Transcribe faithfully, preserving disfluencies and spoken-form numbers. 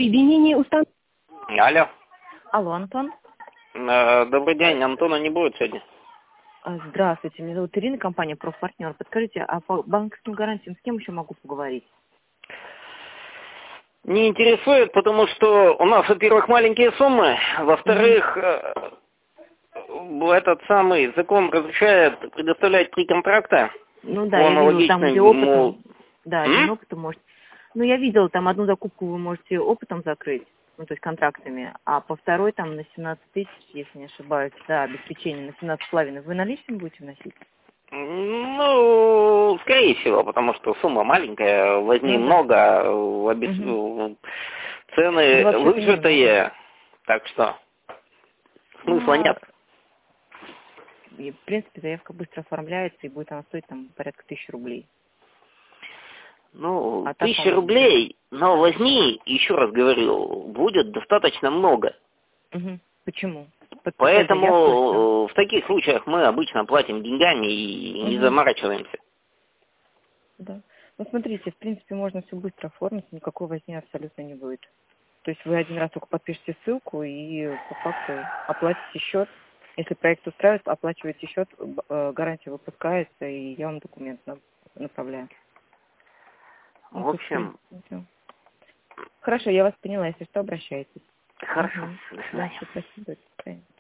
Соединение установлено. Алло. Алло, Антон. Э, Добрый день. Антона не будет сегодня. А, Здравствуйте, меня зовут Ирина, компания «Профпартнер». Подскажите, а по банковским гарантиям с кем еще могу поговорить? Не интересует, потому что у нас, во-первых, маленькие суммы, во-вторых, mm-hmm. этот самый закон разрешает предоставлять три контракта. Ну да, я видела там, где опытом. Да, М? один опытом может. Ну, я видела, там одну закупку вы можете опытом закрыть, ну, то есть контрактами, а по второй там на семнадцать тысяч, если не ошибаюсь, да, обеспечение на семнадцать с половиной. Вы наличными будете вносить? Ну, скорее всего, потому что сумма маленькая, возьми ну, много, да. обес... угу. цены ну, выжатые, так что смысла ну, нет. И, в принципе, заявка быстро оформляется, и будет она стоить там порядка тысячи рублей. Ну, а тысяча рублей, но возьми, еще раз говорю, будет достаточно много. Угу. Почему? Поэтому заявку, в таких случаях мы обычно платим деньгами и угу. не заморачиваемся. Да. Ну, смотрите, в принципе, можно все быстро оформить, никакой возни абсолютно не будет. То есть вы один раз только подпишите ссылку и по факту оплатите счет. Если проект устраивает, оплачиваете счет, гарантия выпускается, и я вам документ направляю. В общем... Ну, хорошо, я вас поняла. Если что, обращайтесь. Хорошо. Угу. До свидания. Да, спасибо. До свидания.